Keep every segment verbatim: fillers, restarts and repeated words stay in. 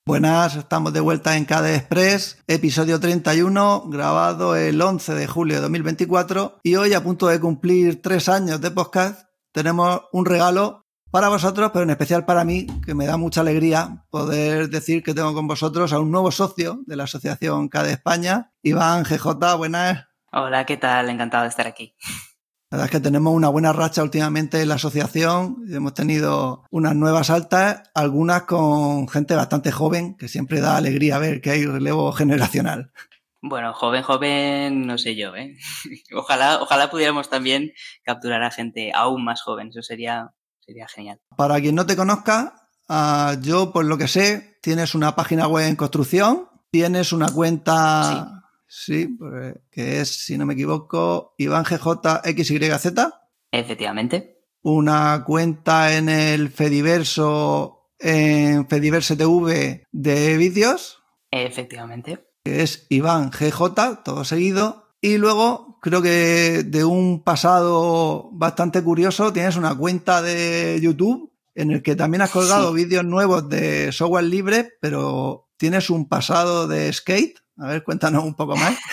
Buenas, estamos de vuelta en K D Express, episodio treinta y uno, grabado el once de julio de dos mil veinticuatro, y hoy, a punto de cumplir tres años de podcast, tenemos un regalo para vosotros, pero en especial para mí, que me da mucha alegría poder decir que tengo con vosotros a un nuevo socio de la Asociación K D España, Iván G J, buenas. Hola, ¿qué tal? Encantado de estar aquí. La verdad es que tenemos una buena racha últimamente en la asociación. Hemos tenido unas nuevas altas, algunas con gente bastante joven, que siempre da alegría ver que hay relevo generacional. Bueno, joven, joven, no sé yo, ¿eh? Ojalá, ojalá pudiéramos también capturar a gente aún más joven. Eso sería, sería genial. Para quien no te conozca, uh, yo, por lo que sé, tienes una página web en construcción, tienes una cuenta... Sí. Sí, pues, que es, si no me equivoco, Iván G J X Y Z. Efectivamente. Una cuenta en el Fediverso, en Fediverse T V de vídeos. Efectivamente. Que es Iván G J, todo seguido. Y luego, creo que de un pasado bastante curioso, tienes una cuenta de YouTube en el que también has colgado sí. vídeos nuevos de software libre, pero tienes un pasado de skate. A ver, cuéntanos un poco más.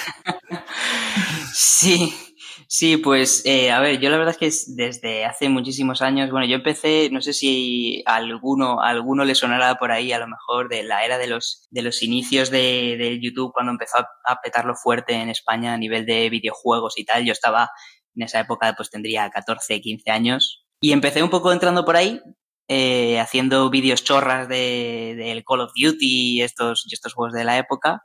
Sí, sí, pues eh, a ver, yo la verdad es que es desde hace muchísimos años, bueno, yo empecé, no sé si a alguno, a alguno le sonará por ahí, a lo mejor de la era de los, de los inicios de, de YouTube, cuando empezó a, a petarlo fuerte en España a nivel de videojuegos y tal. Yo estaba en esa época, pues tendría catorce, quince años, y empecé un poco entrando por ahí, Eh, haciendo vídeos chorras de, del Call of Duty y estos, y estos juegos de la época,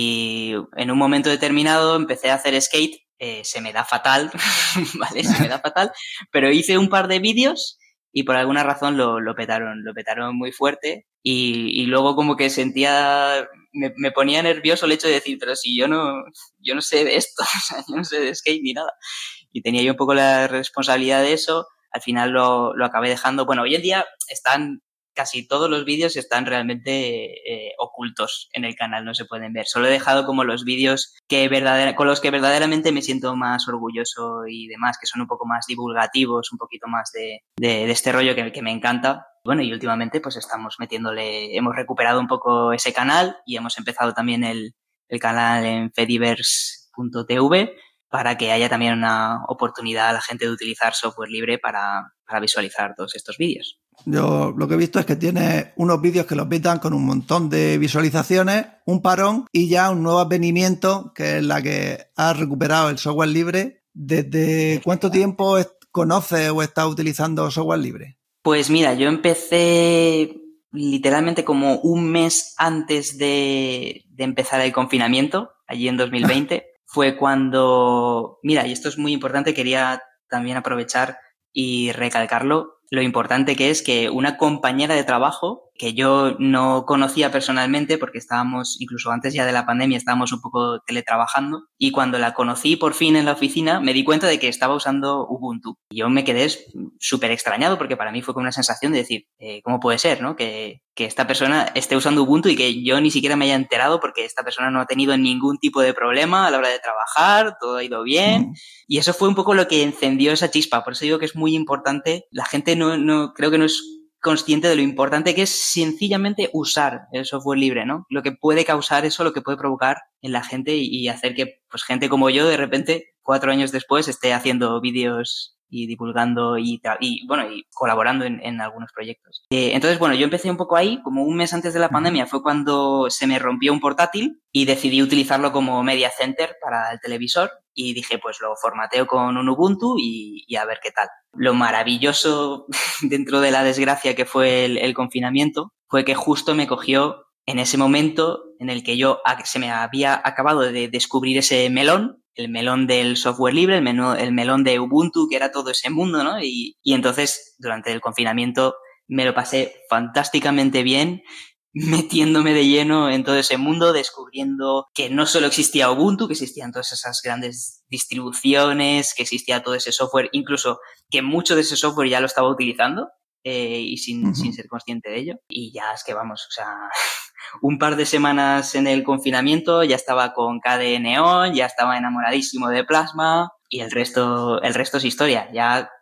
y en un momento determinado empecé a hacer skate. Eh, se me da fatal, ¿vale? Se me da fatal, pero hice un par de vídeos y por alguna razón lo, lo petaron, lo petaron muy fuerte, y, y luego como que sentía, me, me ponía nervioso el hecho de decir, pero si yo no, yo no sé de esto, o sea, yo no sé de skate ni nada, y tenía yo un poco la responsabilidad de eso. Al final lo, lo acabé dejando. Bueno, hoy en día están, casi todos los vídeos están realmente eh, ocultos en el canal, no se pueden ver. Solo he dejado como los vídeos que verdadera, con los que verdaderamente me siento más orgulloso y demás, que son un poco más divulgativos, un poquito más de, de, de este rollo que, que me encanta. Bueno, y últimamente pues estamos metiéndole, hemos recuperado un poco ese canal y hemos empezado también el, el canal en fediverse punto t v, para que haya también una oportunidad a la gente de utilizar software libre para, para visualizar todos estos vídeos. Yo lo que he visto es que tiene unos vídeos que los petan con un montón de visualizaciones, un parón y ya un nuevo advenimiento, que es la que has recuperado el software libre. ¿Desde cuánto tiempo conoces o estás utilizando software libre? Pues mira, yo empecé literalmente como un mes antes de, de empezar el confinamiento, allí en dos mil veinte. Fue cuando, mira, y esto es muy importante, quería también aprovechar y recalcarlo, lo importante que es que una compañera de trabajo que yo no conocía personalmente, porque estábamos, incluso antes ya de la pandemia, estábamos un poco teletrabajando, y cuando la conocí por fin en la oficina, me di cuenta de que estaba usando Ubuntu. Y yo me quedé súper extrañado, porque para mí fue como una sensación de decir, eh, ¿cómo puede ser, no? Que, que esta persona esté usando Ubuntu y que yo ni siquiera me haya enterado, porque esta persona no ha tenido ningún tipo de problema a la hora de trabajar, todo ha ido bien. Y eso fue un poco lo que encendió esa chispa. Por eso digo que es muy importante. La gente no, no creo que no es consciente de lo importante que es sencillamente usar el software libre, ¿no? Lo que puede causar eso, lo que puede provocar en la gente y, y hacer que, pues, gente como yo, de repente, cuatro años después, esté haciendo vídeos y divulgando y, y bueno, y colaborando en, en algunos proyectos. Eh, entonces, bueno, yo empecé un poco ahí, como un mes antes de la pandemia, fue cuando se me rompió un portátil y decidí utilizarlo como media center para el televisor, y dije, pues lo formateo con un Ubuntu y, y a ver qué tal. Lo maravilloso dentro de la desgracia que fue el, el confinamiento fue que justo me cogió en ese momento en el que yo se me había acabado de descubrir ese melón, el melón del software libre, el, menú, el melón de Ubuntu, que era todo ese mundo, ¿no? Y, y entonces, durante el confinamiento, me lo pasé fantásticamente bien, metiéndome de lleno en todo ese mundo, descubriendo que no solo existía Ubuntu, que existían todas esas grandes distribuciones, que existía todo ese software, incluso que mucho de ese software ya lo estaba utilizando eh, y sin, uh-huh. sin ser consciente de ello. Y ya es que vamos, o sea, un par de semanas en el confinamiento ya estaba con K D E Neon, ya estaba enamoradísimo de Plasma y el resto, el resto es historia. Ya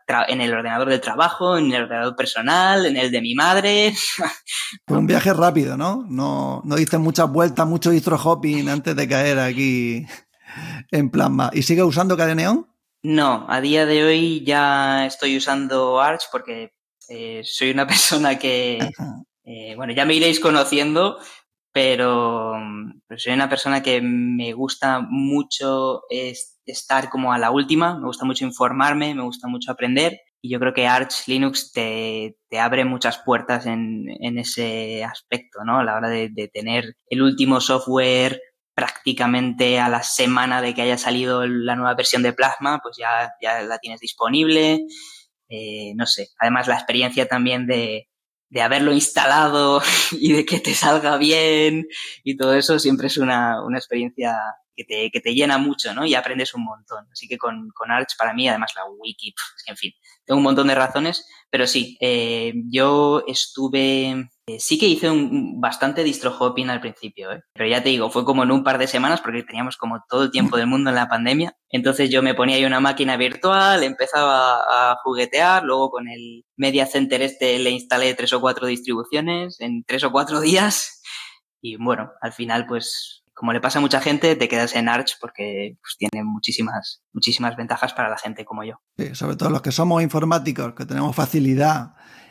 en el ordenador del trabajo, en el ordenador personal, en el de mi madre. Fue un viaje rápido, ¿no? No, no diste muchas vueltas, mucho distro hopping antes de caer aquí en Plasma. ¿Y sigues usando Cadeneon? No, a día de hoy ya estoy usando Arch porque eh, soy una persona que, eh, bueno, ya me iréis conociendo, pero, pero soy una persona que me gusta mucho es, estar como a la última, me gusta mucho informarme, me gusta mucho aprender y yo creo que Arch Linux te, te abre muchas puertas en, en ese aspecto, ¿no? A la hora de, de tener el último software prácticamente a la semana de que haya salido la nueva versión de Plasma, pues ya, ya la tienes disponible. Eh, no sé, además la experiencia también de, de haberlo instalado y de que te salga bien y todo eso siempre es una, una experiencia que te, que te llena mucho, ¿no? Y aprendes un montón. Así que con, con Arch para mí, además la wiki, pf, es que en fin, tengo un montón de razones, pero sí, eh, yo estuve... Eh, sí que hice un bastante distro hopping al principio, ¿eh? Pero ya te digo, fue como en un par de semanas porque teníamos como todo el tiempo del mundo en la pandemia. Entonces yo me ponía ahí una máquina virtual, empezaba a juguetear, luego con el Media Center este le instalé tres o cuatro distribuciones en tres o cuatro días y bueno, al final pues como le pasa a mucha gente, te quedas en Arch porque pues, tiene muchísimas, muchísimas ventajas para la gente como yo. Sí, sobre todo los que somos informáticos, que tenemos facilidad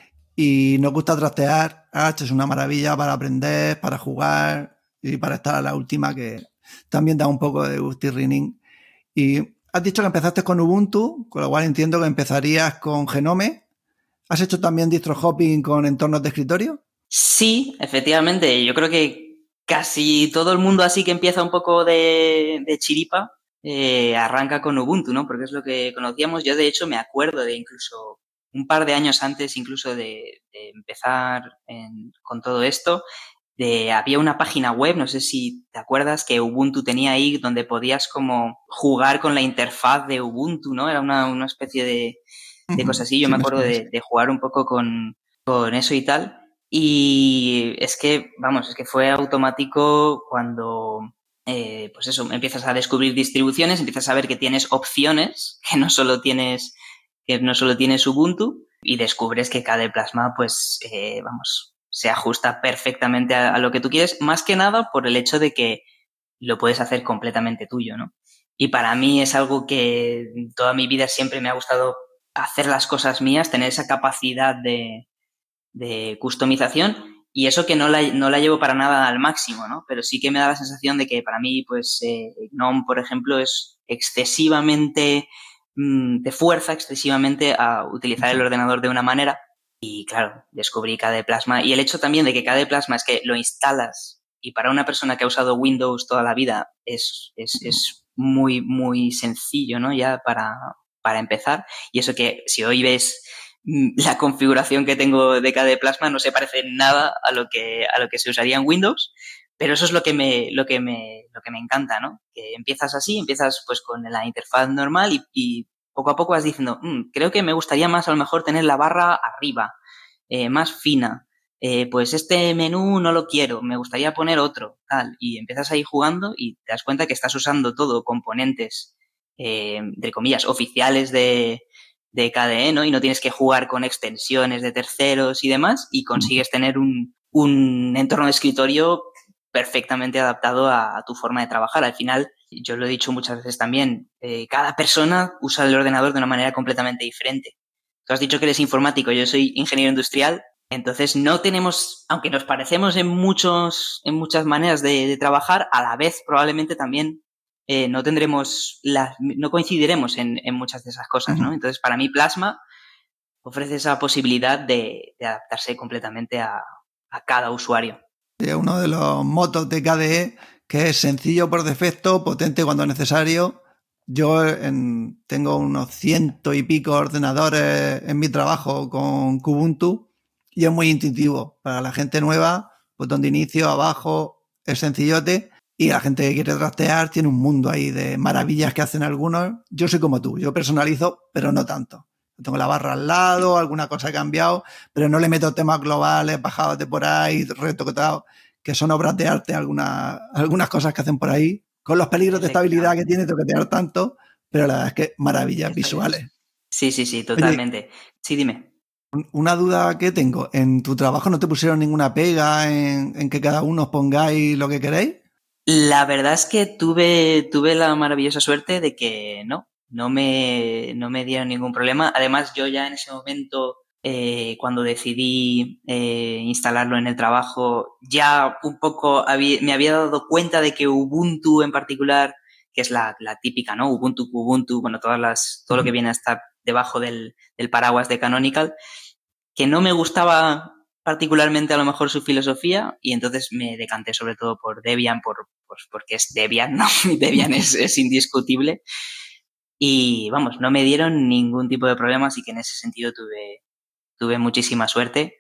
y nos gusta trastear, Arch es una maravilla para aprender, para jugar y para estar a la última, que también da un poco de gustirrinín. Y has dicho que empezaste con Ubuntu, con lo cual entiendo que empezarías con Genome. ¿Has hecho también distro hopping con entornos de escritorio? Sí, efectivamente. Yo creo que casi todo el mundo así que empieza un poco de, de chiripa eh, arranca con Ubuntu, ¿no? Porque es lo que conocíamos. Yo, de hecho, me acuerdo de incluso un par de años antes incluso de, de empezar en, con todo esto, de, había una página web, no sé si te acuerdas, que Ubuntu tenía ahí donde podías como jugar con la interfaz de Ubuntu, ¿no? Era una, una especie de, de cosa así. Yo Sí, me me acuerdo suena, de, sí. de jugar un poco con, con eso y tal. Y es que, vamos, es que fue automático cuando, eh, pues eso, empiezas a descubrir distribuciones, empiezas a ver que tienes opciones, que no solo tienes, que no solo tienes Ubuntu, y descubres que K D Plasma, pues, eh, vamos, se ajusta perfectamente a, a lo que tú quieres, más que nada por el hecho de que lo puedes hacer completamente tuyo, ¿no? Y para mí es algo que toda mi vida siempre me ha gustado hacer las cosas mías, tener esa capacidad de, de customización y eso que no la, no la llevo para nada al máximo, ¿no? Pero sí que me da la sensación de que para mí, pues, eh, GNOME, por ejemplo, es excesivamente, mmm, te fuerza excesivamente a utilizar el ordenador de una manera y, claro, descubrí K D Plasma y el hecho también de que K D Plasma es que lo instalas y para una persona que ha usado Windows toda la vida es, es, es muy, muy sencillo, ¿no? Ya para, para empezar y eso que si hoy ves la configuración que tengo de K D Plasma no se parece nada a lo que a lo que se usaría en Windows, pero eso es lo que me lo que me lo que me encanta, ¿no? Que empiezas así, empiezas pues con la interfaz normal y, y poco a poco vas diciendo, mmm, creo que me gustaría más a lo mejor tener la barra arriba, eh, más fina. Eh, pues este menú no lo quiero, me gustaría poner otro, tal, y empiezas ahí jugando y te das cuenta que estás usando todo componentes, eh, entre comillas, oficiales de de K D E, ¿no? Y no tienes que jugar con extensiones de terceros y demás y consigues tener un, un entorno de escritorio perfectamente adaptado a, a tu forma de trabajar. Al final, yo lo he dicho muchas veces también, eh, cada persona usa el ordenador de una manera completamente diferente. Tú has dicho que eres informático, yo soy ingeniero industrial, entonces no tenemos, aunque nos parecemos en muchos, en muchas maneras de, de trabajar, a la vez probablemente también Eh, no tendremos, las, no coincidiremos en, en muchas de esas cosas, ¿no? Entonces, para mí, Plasma ofrece esa posibilidad de, de adaptarse completamente a, a cada usuario. Es uno de los motos de K D E, que es sencillo por defecto, potente cuando necesario. Yo en, tengo unos ciento y pico ordenadores en mi trabajo con Kubuntu y es muy intuitivo. Para la gente nueva, botón de inicio, abajo, es sencillote. Y la gente que quiere trastear tiene un mundo ahí de maravillas que hacen algunos. Yo soy como tú, yo personalizo, pero no tanto. Tengo la barra al lado, alguna cosa ha cambiado, pero no le meto temas globales, bajados de por ahí, retocados, que son obras de arte, algunas, algunas cosas que hacen por ahí, con los peligros de estabilidad que tiene toquetear tanto, pero la verdad es que maravillas visuales. Sí, sí, sí, totalmente. Oye, sí, dime. Una duda que tengo, ¿en tu trabajo no te pusieron ninguna pega en, en que cada uno os pongáis lo que queréis? La verdad es que tuve, tuve la maravillosa suerte de que no, no me, no me dieron ningún problema. Además, yo ya en ese momento, eh, cuando decidí eh, instalarlo en el trabajo, ya un poco había, me había dado cuenta de que Ubuntu en particular, que es la, la típica, ¿no? Ubuntu, Ubuntu, bueno, todas las, todo lo que viene a estar debajo del, del paraguas de Canonical, que no me gustaba particularmente a lo mejor su filosofía y entonces me decanté sobre todo por Debian, por, pues porque es Debian, ¿no? Debian es, es indiscutible y vamos, no me dieron ningún tipo de problema, así que en ese sentido tuve, tuve muchísima suerte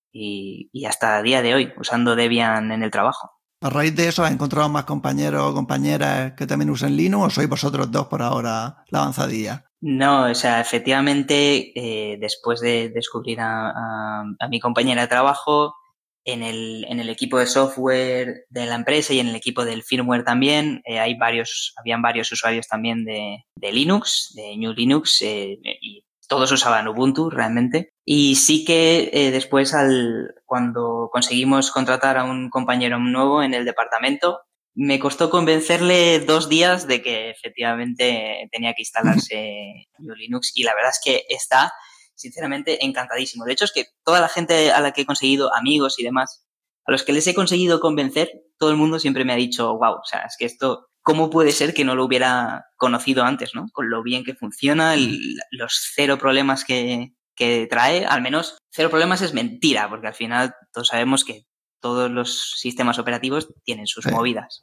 y, y hasta el día de hoy usando Debian en el trabajo. ¿A raíz de eso has encontrado más compañeros o compañeras que también usen Linux o sois vosotros dos por ahora la avanzadilla? No, o sea, efectivamente, eh, después de descubrir a, a, a mi compañera de trabajo, en el, en el equipo de software de la empresa y en el equipo del firmware también, eh, hay varios, habían varios usuarios también de, de Linux, de New Linux, eh, y todos usaban Ubuntu realmente. Y sí que eh, después, al, cuando conseguimos contratar a un compañero nuevo en el departamento, me costó convencerle dos días de que efectivamente tenía que instalarse New Linux y la verdad es que está, sinceramente, encantadísimo. De hecho, es que toda la gente a la que he conseguido, amigos y demás, a los que les he conseguido convencer, todo el mundo siempre me ha dicho, wow, o sea, es que esto, ¿cómo puede ser que no lo hubiera conocido antes, ¿no? Con lo bien que funciona, el, los cero problemas que, que trae, al menos cero problemas es mentira, porque al final todos sabemos que todos los sistemas operativos tienen sus sí. movidas.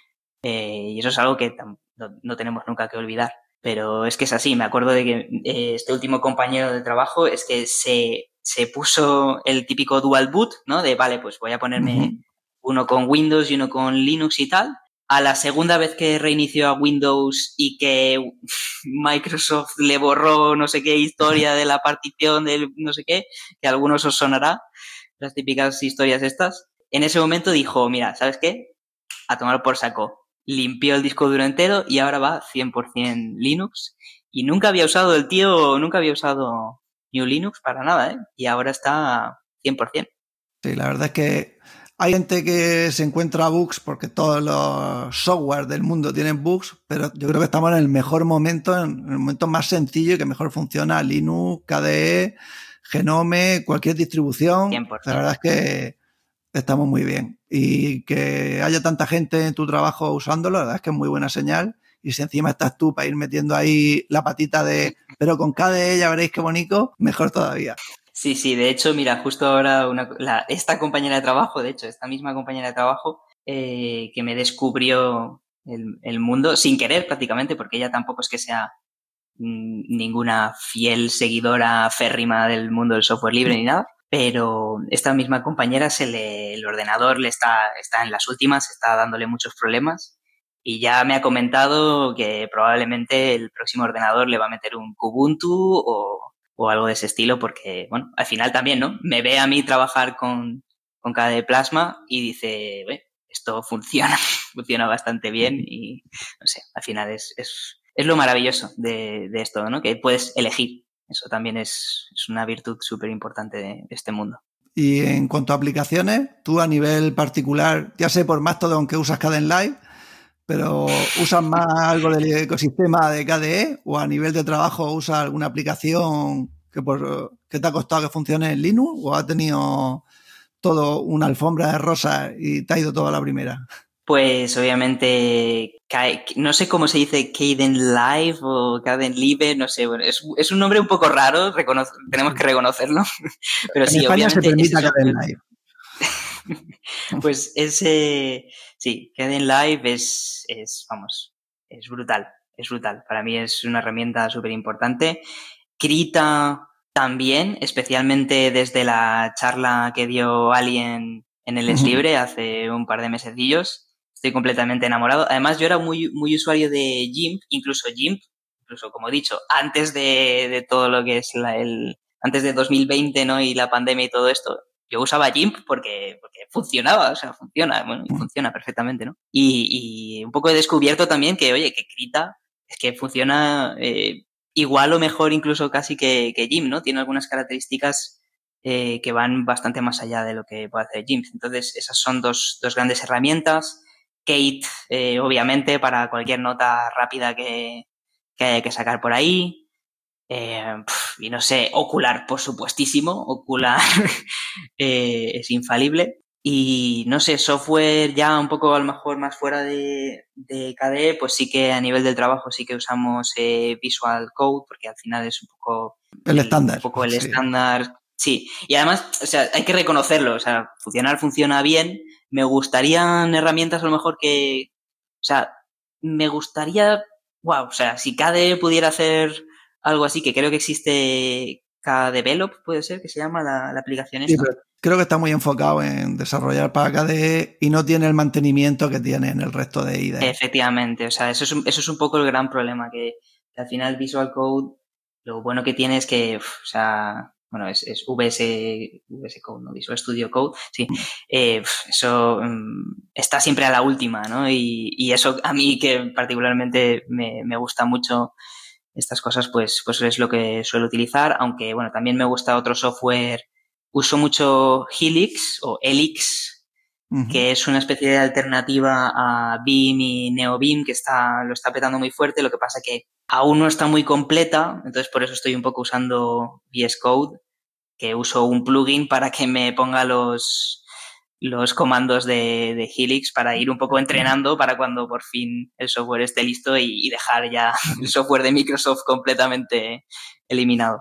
Eh, y eso es algo que no, no tenemos nunca que olvidar. Pero es que es así. Me acuerdo de que eh, este último compañero de trabajo es que se, se puso el típico dual boot, ¿no? De, vale, pues voy a ponerme uh-huh. uno con Windows y uno con Linux y tal. A la segunda vez que reinició a Windows y que Microsoft le borró no sé qué historia de la partición del no sé qué, que a algunos os sonará, las típicas historias estas. En ese momento dijo, mira, ¿sabes qué? A tomar por saco. Limpió el disco duro entero y ahora va cien por ciento Linux. Y nunca había usado el tío, nunca había usado New Linux para nada, ¿eh? Y ahora está cien por ciento. Sí, la verdad es que hay gente que se encuentra bugs porque todos los software del mundo tienen bugs, pero yo creo que estamos en el mejor momento, en el momento más sencillo y que mejor funciona Linux, K D E, Genome, cualquier distribución. cien por ciento. La verdad es que estamos muy bien. Y que haya tanta gente en tu trabajo usándolo, la verdad es que es muy buena señal. Y si encima estás tú para ir metiendo ahí la patita de, pero con K D E ya veréis qué bonito, mejor todavía. Sí, sí, de hecho, mira, justo ahora una, la, esta compañera de trabajo, de hecho, esta misma compañera de trabajo, eh, que me descubrió el, el mundo sin querer prácticamente, porque ella tampoco es que sea mmm, ninguna fiel seguidora férrima del mundo del software libre ni nada, pero esta misma compañera, se le, el ordenador le está, está en las últimas, está dándole muchos problemas y ya me ha comentado que probablemente el próximo ordenador le va a meter un Kubuntu o... o algo de ese estilo, porque, bueno, al final también, ¿no? Me ve a mí trabajar con, con K D E Plasma y dice, bueno, esto funciona, funciona bastante bien y, no sé, al final es, es, es lo maravilloso de, de esto, ¿no? Que puedes elegir. Eso también es, es una virtud súper importante de, de este mundo. Y en cuanto a aplicaciones, tú a nivel particular, ya sé por Mastodon que usas Kdenlive, pero ¿usas más algo del ecosistema de K D E o a nivel de trabajo usas alguna aplicación que, por, que te ha costado que funcione en Linux o has tenido todo una alfombra de rosas y te ha ido todo a la primera? Pues obviamente, no sé cómo se dice Kdenlive o Kdenlive, no sé, bueno, es, es un nombre un poco raro, recono- tenemos que reconocerlo, pero en sí, España obviamente... se permite Kdenlive. Pues ese, sí, Kdenlive es, es, vamos, es brutal, es brutal. Para mí es una herramienta súper importante. Krita también, especialmente desde la charla que dio Alien en el Es Libre hace un par de mesecillos. Estoy completamente enamorado. Además, yo era muy, muy usuario de GIMP, incluso GIMP, incluso como he dicho, antes de, de todo lo que es la, el, antes de dos mil veinte, ¿no? Y la pandemia y todo esto. Yo usaba GIMP porque, porque funcionaba, o sea, funciona, bueno, y funciona perfectamente, ¿no? Y, y un poco he descubierto también que, oye, que Krita es que funciona eh, igual o mejor incluso casi que, que Gimp, ¿no? Tiene algunas características eh, que van bastante más allá de lo que puede hacer Gimp. Entonces, esas son dos, dos grandes herramientas. Kate, eh, obviamente, para cualquier nota rápida que, que haya que sacar por ahí. Eh, y no sé, Okular, por supuestísimo. Okular eh, es infalible. Y no sé, software ya un poco a lo mejor más fuera de, de K D E, pues sí que a nivel del trabajo sí que usamos eh, Visual Code, porque al final es un poco el el, estándar. un poco el sí. estándar. Sí, y además, o sea, hay que reconocerlo, o sea, funcionar funciona bien. Me gustarían herramientas a lo mejor que, o sea, me gustaría, wow, o sea, si K D E pudiera hacer algo así, que creo que existe KDevelop, puede ser, que se llama la, la aplicación Sí, esta. pero creo que está muy enfocado en desarrollar para K D E y no tiene el mantenimiento que tiene en el resto de I D E. Efectivamente, o sea, eso es un, eso es un poco el gran problema, que, que al final Visual Code, lo bueno que tiene es que, uf, o sea, bueno, es, es V S, V S Code, ¿no? Visual Studio Code, sí, eh, uf, eso um, está siempre a la última, ¿no? Y, y eso a mí que particularmente me, me gusta mucho estas cosas, pues, pues es lo que suelo utilizar, aunque, bueno, también me gusta otro software, uso mucho Helix o Helix, uh-huh. que es una especie de alternativa a Vim y NeoVim, que está, lo está petando muy fuerte, lo que pasa que aún no está muy completa, entonces por eso estoy un poco usando V S Code, que uso un plugin para que me ponga los los comandos de, de Helix para ir un poco entrenando para cuando por fin el software esté listo y, y dejar ya el software de Microsoft completamente eliminado.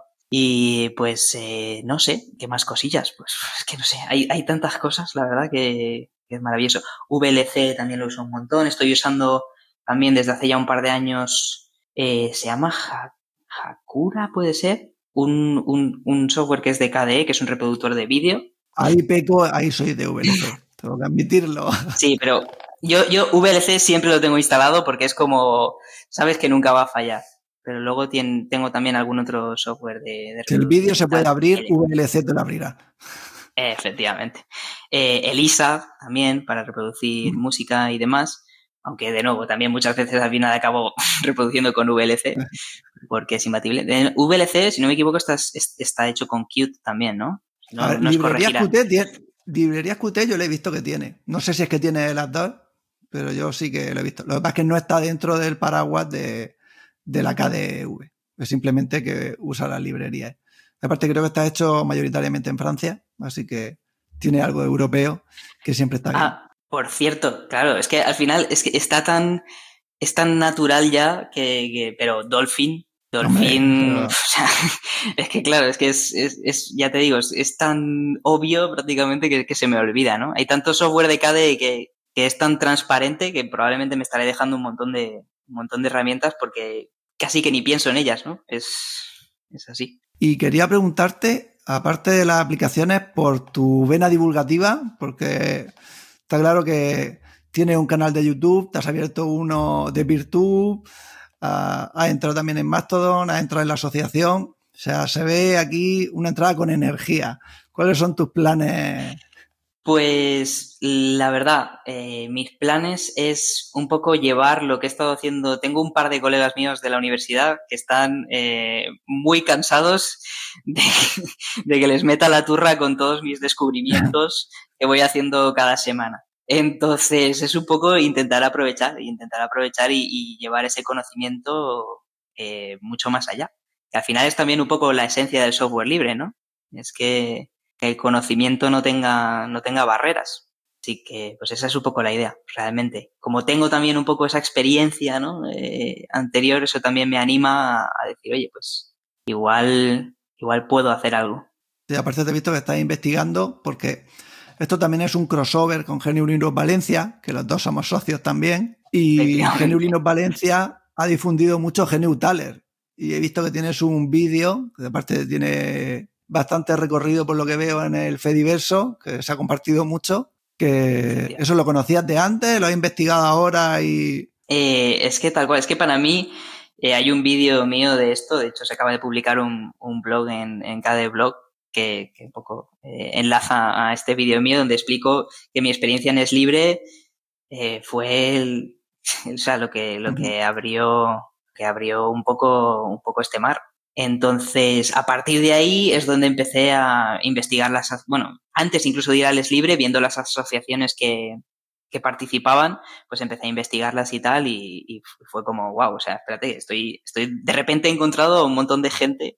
Y pues eh, no sé, ¿qué más cosillas? Pues es que no sé, hay, hay tantas cosas, la verdad, que, que es maravilloso. V L C también lo uso un montón, estoy usando también desde hace ya un par de años, eh, se llama ha- Hakura, puede ser, un, un, un software que es de K D E, que es un reproductor de vídeo. Ahí peco, ahí soy de V L C, tengo que admitirlo. Sí, pero yo, yo V L C siempre lo tengo instalado porque es como, sabes que nunca va a fallar. Pero luego tiene, tengo también algún otro software de, de Si el vídeo se puede abrir, V L C te lo abrirá. Efectivamente. Eh, Elisa también para reproducir mm. música y demás. Aunque, de nuevo, también muchas veces al final acabo reproduciendo con V L C porque es imbatible. V L C, si no me equivoco, está, está hecho con Qt también, ¿no? No, a ver, no librerías Qt, tiene, librerías Qt yo le he visto que tiene. No sé si es que tiene las dos, pero yo sí que lo he visto. Lo que pasa es que no está dentro del paraguas de, de la K D E V. Es simplemente que usa las librerías. Aparte creo que está hecho mayoritariamente en Francia, así que tiene algo europeo que siempre está bien. Ah, por cierto, claro, es que al final es que está tan, es tan natural ya que, que pero Dolphin, Dolphin, Hombre, pero... o sea, es que claro, es que es, es, es ya te digo, es, es tan obvio prácticamente que, que se me olvida, ¿no? Hay tanto software de K D E que, que es tan transparente que probablemente me estaré dejando un montón de, un montón de herramientas porque casi que ni pienso en ellas, ¿no? Es, es así. Y quería preguntarte, aparte de las aplicaciones, por tu vena divulgativa, porque está claro que tienes un canal de YouTube, te has abierto uno de Virtue, uh, has entrado también en Mastodon, has entrado en la asociación, o sea, se ve aquí una entrada con energía. ¿Cuáles son tus planes? Pues la verdad, eh, mis planes es un poco llevar lo que he estado haciendo. Tengo un par de colegas míos de la universidad que están eh, muy cansados de, de que les meta la turra con todos mis descubrimientos que voy haciendo cada semana. Entonces es un poco intentar aprovechar, intentar aprovechar y, y llevar ese conocimiento eh, mucho más allá. Que al final es también un poco la esencia del software libre, ¿no? Es que que el conocimiento no tenga, no tenga barreras. Así que, pues esa es un poco la idea, realmente. Como tengo también un poco esa experiencia, ¿no? Eh, anterior, eso también me anima a, a decir, oye, pues igual, igual puedo hacer algo. Sí, aparte te he visto que estás investigando, porque esto también es un crossover con G N U Linux Valencia, que los dos somos socios también, y G N U Linux Valencia ha difundido mucho G N U Thaler. Y he visto que tienes un vídeo, que aparte tiene bastante recorrido por lo que veo en el Fediverso, que se ha compartido mucho, que eso lo conocías de antes, lo has investigado ahora y... Eh, es que tal cual, es que para mí eh, hay un vídeo mío de esto, de hecho se acaba de publicar un, un blog en, en K D E Blog que, que un poco eh, enlaza a este vídeo mío donde explico que mi experiencia en Es Libre eh, fue el, o sea, lo que, lo que abrió que abrió un poco, un poco este mar. Entonces, a partir de ahí es donde empecé a investigar las, bueno, antes incluso de ir a Les Libre, viendo las asociaciones que, que participaban, pues empecé a investigarlas y tal, y, y fue como, wow, o sea, espérate, estoy, estoy, de repente he encontrado un montón de gente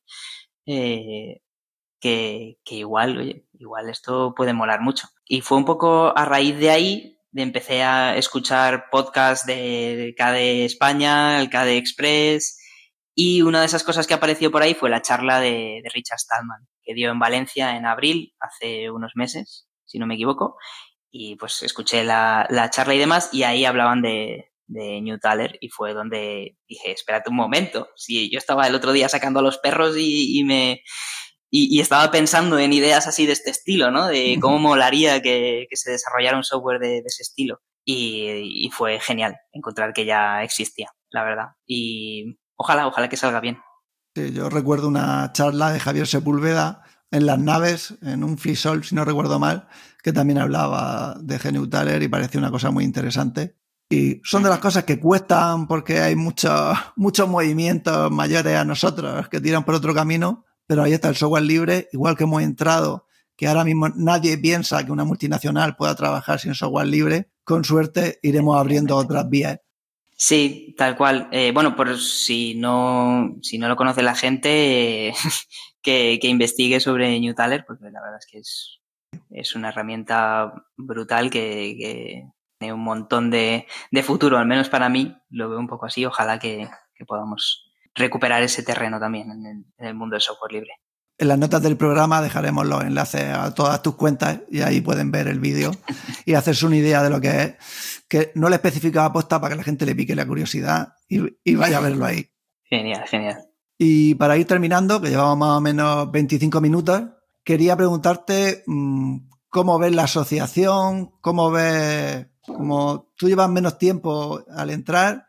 eh, que, que igual, oye, igual esto puede molar mucho. Y fue un poco a raíz de ahí, de empecé a escuchar podcasts de K D España, el K D Express, y una de esas cosas que apareció por ahí fue la charla de, de Richard Stallman, que dio en Valencia en abril, hace unos meses, si no me equivoco, y pues escuché la, la charla y demás, y ahí hablaban de, de New Thaler, y fue donde dije, espérate un momento, si yo estaba el otro día sacando a los perros y, y me... Y, y estaba pensando en ideas así de este estilo, ¿no? De cómo molaría que, que se desarrollara un software de, de ese estilo. Y, y fue genial encontrar que ya existía, la verdad. Y ojalá, ojalá que salga bien. Sí, yo recuerdo una charla de Javier Sepúlveda en las naves, en un FreeSol, si no recuerdo mal, que también hablaba de G N U Thaler y parecía una cosa muy interesante. Y son de las cosas que cuestan porque hay muchos, muchos movimientos mayores a nosotros que tiran por otro camino, pero ahí está el software libre, igual que hemos entrado, que ahora mismo nadie piensa que una multinacional pueda trabajar sin software libre, con suerte iremos abriendo otras vías. Sí, tal cual. Eh, bueno, por si no, si no lo conoce la gente, eh, que, que investigue sobre New Thaler, porque la verdad es que es, es una herramienta brutal que, que tiene un montón de, de futuro, al menos para mí, lo veo un poco así. Ojalá que, que podamos recuperar ese terreno también en el, en el mundo del software libre. En las notas del programa dejaremos los enlaces a todas tus cuentas y ahí pueden ver el vídeo y hacerse una idea de lo que es, que no le especificaba posta para que la gente le pique la curiosidad y, y vaya a verlo ahí. Genial, genial. Y para ir terminando, que llevamos más o menos veinticinco minutos, quería preguntarte mmm, cómo ves la asociación, cómo ves, como tú llevas menos tiempo al entrar,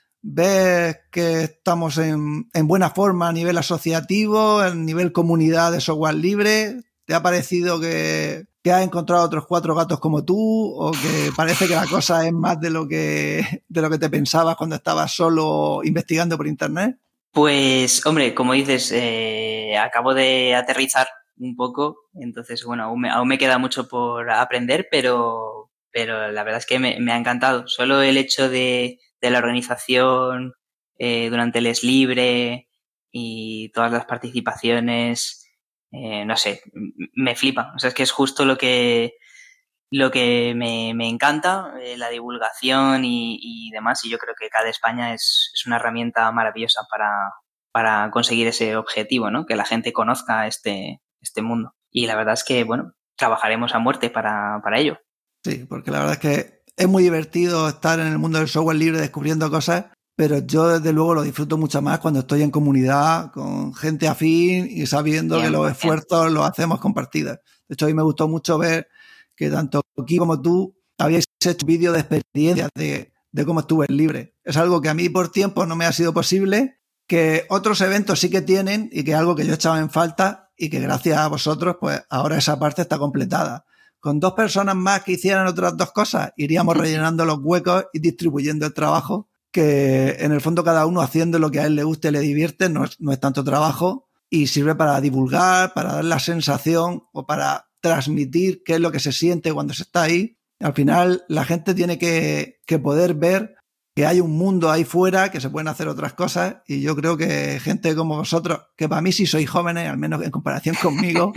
¿ves que estamos en, en buena forma a nivel asociativo, a nivel comunidad de software libre? ¿Te ha parecido que, que has encontrado otros cuatro gatos como tú o que parece que la cosa es más de lo que, de lo que te pensabas cuando estabas solo investigando por internet? Pues, hombre, como dices, eh, acabo de aterrizar un poco, entonces, bueno, aún me, aún me queda mucho por aprender, pero, pero la verdad es que me, me ha encantado. Solo el hecho de, de la organización eh, durante el Es Libre y todas las participaciones, eh, no sé, me flipa. O sea, es que es justo lo que, lo que me, me encanta, eh, la divulgación y, y demás, y yo creo que K D España es, es una herramienta maravillosa para, para conseguir ese objetivo, ¿no? Que la gente conozca este, este mundo. Y la verdad es que, bueno, trabajaremos a muerte para, para ello. Sí, porque la verdad es que es muy divertido estar en el mundo del software libre descubriendo cosas, pero yo desde luego lo disfruto mucho más cuando estoy en comunidad con gente afín y sabiendo bien, que los esfuerzos bien. Los hacemos compartidos. De hecho, a mí me gustó mucho ver que tanto aquí como tú habíais hecho vídeos de experiencias de, de cómo estuve en libre. Es algo que a mí por tiempo no me ha sido posible, que otros eventos sí que tienen y que es algo que yo echaba en falta y que gracias a vosotros, pues ahora esa parte está completada. Con dos personas más que hicieran otras dos cosas, iríamos rellenando los huecos y distribuyendo el trabajo, que en el fondo cada uno haciendo lo que a él le guste, le divierte, no es, no es tanto trabajo y sirve para divulgar, para dar la sensación o para transmitir qué es lo que se siente cuando se está ahí. Al final la gente tiene que, que poder ver que hay un mundo ahí fuera, que se pueden hacer otras cosas y yo creo que gente como vosotros, que para mí sí sois jóvenes, al menos en comparación conmigo,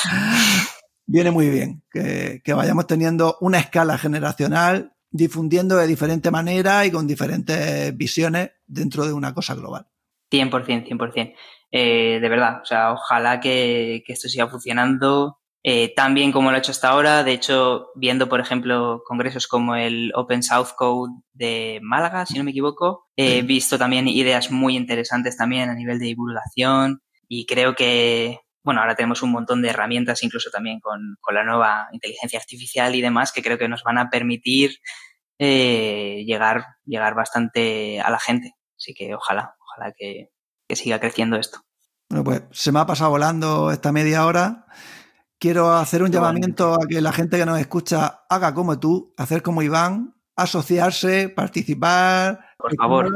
viene muy bien que, que vayamos teniendo una escala generacional, difundiendo de diferente manera y con diferentes visiones dentro de una cosa global. cien por ciento, cien por ciento. Eh, de verdad, o sea, ojalá que, que esto siga funcionando eh, tan bien como lo ha hecho hasta ahora. De hecho, viendo, por ejemplo, congresos como el Open South Code de Málaga, si no me equivoco, he sí. visto también ideas muy interesantes también a nivel de divulgación y creo que, bueno, ahora tenemos un montón de herramientas, incluso también con, con la nueva inteligencia artificial y demás, que creo que nos van a permitir eh, llegar, llegar bastante a la gente. Así que ojalá, ojalá que, que siga creciendo esto. Bueno, pues se me ha pasado volando esta media hora. Quiero hacer un llamamiento a que la gente que nos escucha haga como tú, hacer como Iván, asociarse, participar. Por favor.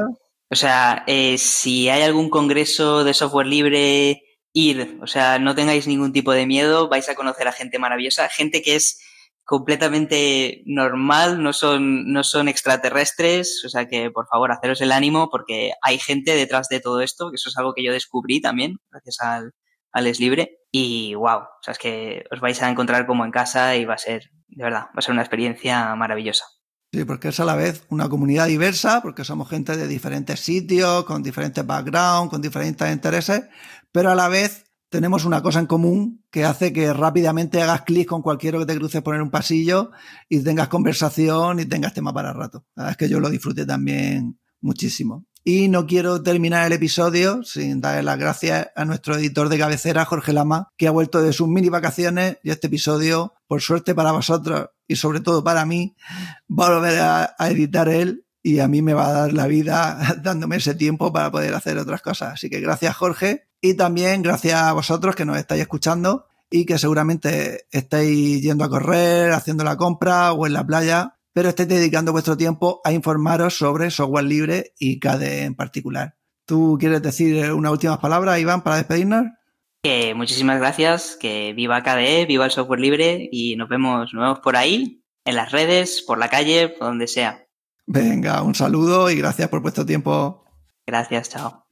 O sea, eh, si hay algún congreso de software libre, ir. O sea, no tengáis ningún tipo de miedo, vais a conocer a gente maravillosa, gente que es completamente normal, no son, no son extraterrestres, o sea que por favor haceros el ánimo porque hay gente detrás de todo esto, que eso es algo que yo descubrí también gracias al, al Es Libre y wow, o sea es que os vais a encontrar como en casa y va a ser, de verdad, va a ser una experiencia maravillosa. Sí, porque es a la vez una comunidad diversa, porque somos gente de diferentes sitios, con diferentes backgrounds, con diferentes intereses, pero a la vez tenemos una cosa en común que hace que rápidamente hagas clic con cualquiera que te cruces por un pasillo y tengas conversación y tengas tema para rato. La verdad es que yo lo disfruté también muchísimo. Y no quiero terminar el episodio sin darle las gracias a nuestro editor de cabecera, Jorge Lama, que ha vuelto de sus mini vacaciones y este episodio, por suerte para vosotros y sobre todo para mí, va a volver a, a editar él y a mí me va a dar la vida dándome ese tiempo para poder hacer otras cosas. Así que gracias, Jorge, y también gracias a vosotros que nos estáis escuchando y que seguramente estáis yendo a correr, haciendo la compra o en la playa, pero estáis dedicando vuestro tiempo a informaros sobre software libre y K D E en particular. ¿Tú quieres decir unas últimas palabras, Iván, para despedirnos? Que muchísimas gracias, que viva K D E, viva el software libre y nos vemos, nos vemos por ahí, en las redes, por la calle, por donde sea. Venga, un saludo y gracias por vuestro tiempo. Gracias, chao.